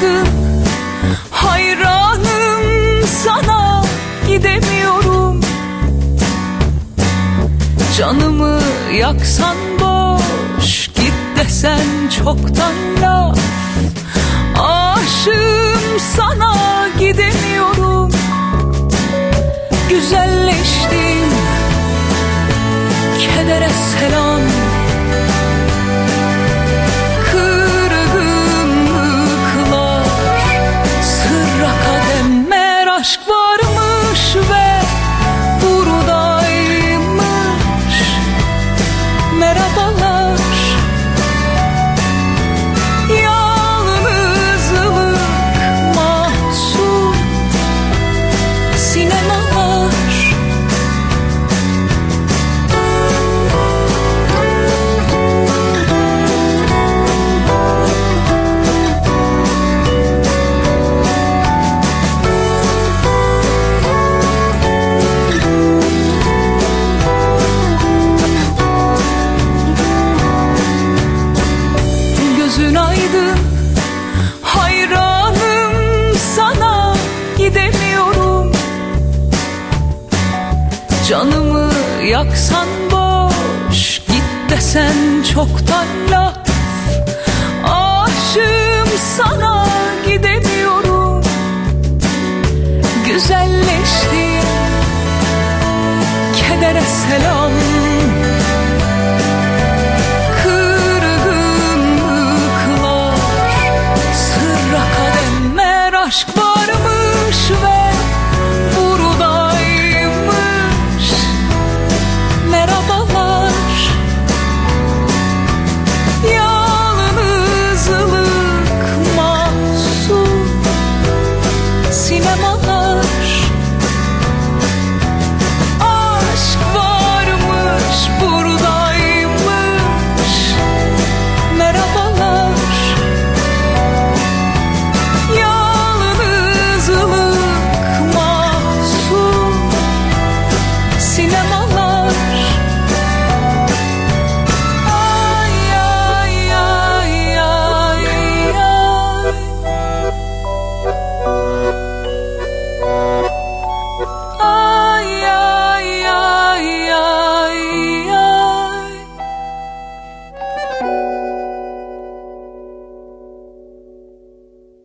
aydın, hayranım sana, gidemiyorum. Canımı yaksan boş, git desen çoktan laf. Aşığım sana, gidemiyorum. Güzelleştim, kedere selam. Kırgınlıklar, sırra kadem. Meğer aşk varmış ve buradaymış. Merhabalar. Yalnızlık mahzun sinemalar. Gözün aydın, hayranım sana, gidemiyorum. Canımı yaksan boş, git desen çoktan laf. Aşığım sana, gidemiyorum. Güzelleştim, kedere selam.